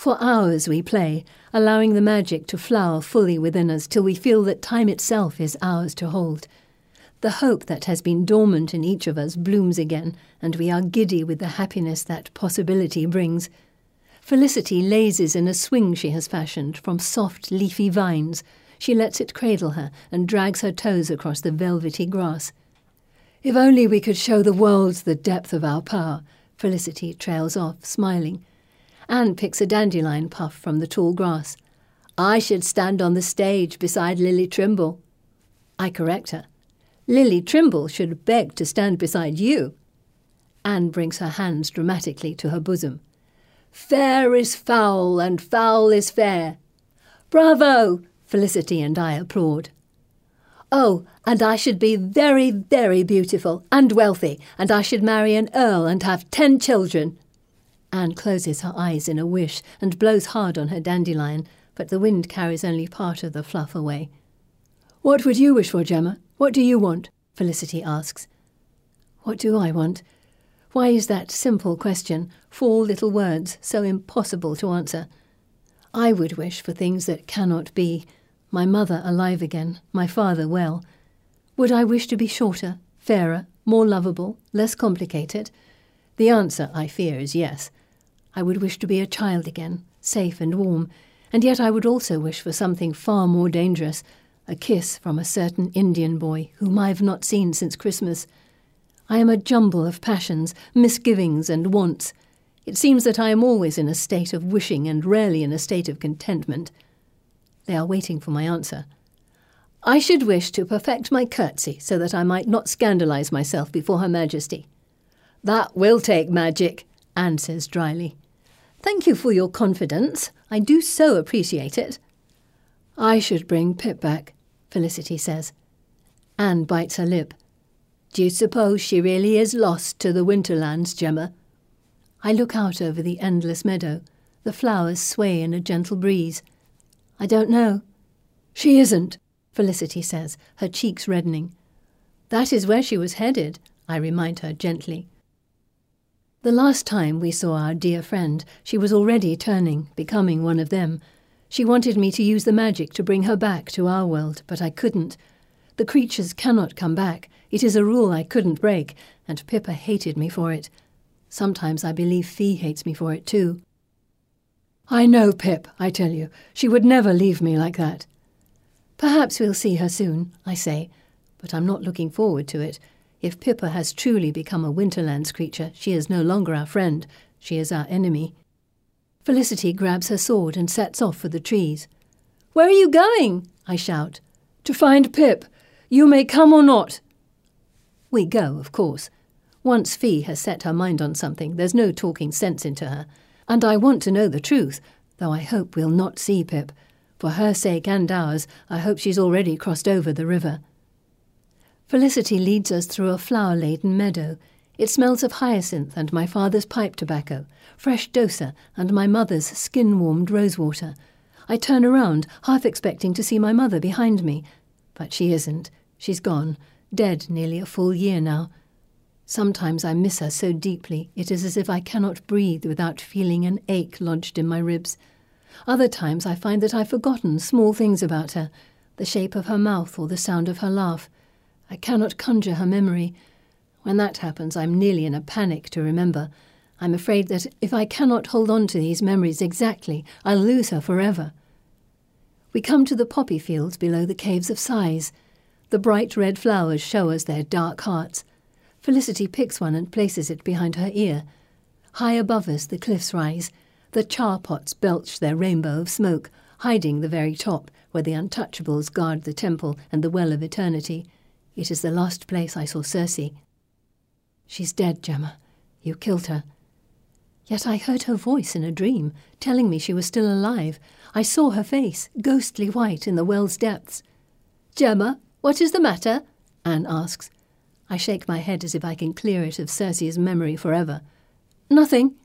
For hours we play, allowing the magic to flower fully within us till we feel that time itself is ours to hold. The hope that has been dormant in each of us blooms again, and we are giddy with the happiness that possibility brings. Felicity lazes in a swing she has fashioned from soft, leafy vines. She lets it cradle her and drags her toes across the velvety grass. If only we could show the world the depth of our power, Felicity trails off, smiling. Anne picks a dandelion puff from the tall grass. I should stand on the stage beside Lily Trimble. I correct her. Lily Trimble should beg to stand beside you. Anne brings her hands dramatically to her bosom. Fair is foul, and foul is fair. Bravo! Felicity and I applaud. Oh, and I should be very, very beautiful and wealthy, and I should marry an earl and have 10 children. Anne closes her eyes in a wish and blows hard on her dandelion, but the wind carries only part of the fluff away. What would you wish for, Gemma? What do you want? Felicity asks. What do I want? Why is that simple question, 4 little words, so impossible to answer? I would wish for things that cannot be. My mother alive again, my father well. Would I wish to be shorter, fairer, more lovable, less complicated? The answer, I fear, is yes. I would wish to be a child again, safe and warm, and yet I would also wish for something far more dangerous, a kiss from a certain Indian boy whom I have not seen since Christmas. I am a jumble of passions, misgivings and wants. It seems that I am always in a state of wishing and rarely in a state of contentment. They are waiting for my answer. I should wish to perfect my curtsy so that I might not scandalise myself before Her Majesty. That will take magic, Anne says dryly. Thank you for your confidence. I do so appreciate it. I should bring Pip back, Felicity says. Anne bites her lip. Do you suppose she really is lost to the Winterlands, Gemma? I look out over the endless meadow. The flowers sway in a gentle breeze. I don't know. She isn't, Felicity says, her cheeks reddening. That is where she was headed, I remind her gently. The last time we saw our dear friend, she was already turning, becoming one of them. She wanted me to use the magic to bring her back to our world, but I couldn't. The creatures cannot come back. It is a rule I couldn't break, and Pippa hated me for it. Sometimes I believe Fee hates me for it too. I know Pip, I tell you. She would never leave me like that. Perhaps we'll see her soon, I say, but I'm not looking forward to it. If Pippa has truly become a Winterlands creature, she is no longer our friend. She is our enemy. Felicity grabs her sword and sets off for the trees. Where are you going? I shout. To find Pip. You may come or not. We go, of course. Once Fee has set her mind on something, there's no talking sense into her. And I want to know the truth, though I hope we'll not see Pip. For her sake and ours, I hope she's already crossed over the river. Felicity leads us through a flower-laden meadow. It smells of hyacinth and my father's pipe tobacco, fresh dosa and my mother's skin-warmed rosewater. I turn around, half expecting to see my mother behind me. But she isn't. She's gone, dead nearly a full year now. Sometimes I miss her so deeply, it is as if I cannot breathe without feeling an ache lodged in my ribs. Other times I find that I've forgotten small things about her, the shape of her mouth or the sound of her laugh. I cannot conjure her memory. When that happens, I'm nearly in a panic to remember. I'm afraid that if I cannot hold on to these memories exactly, I'll lose her forever. We come to the poppy fields below the Caves of Sighs. The bright red flowers show us their dark hearts. Felicity picks one and places it behind her ear. High above us the cliffs rise. The char pots belch their rainbow of smoke, hiding the very top, where the untouchables guard the temple and the well of eternity. It is the last place I saw Circe. She's dead, Gemma. You killed her. Yet I heard her voice in a dream, telling me she was still alive. I saw her face, ghostly white in the well's depths. Gemma, what is the matter? Anne asks. I shake my head as if I can clear it of Circe's memory forever. Nothing.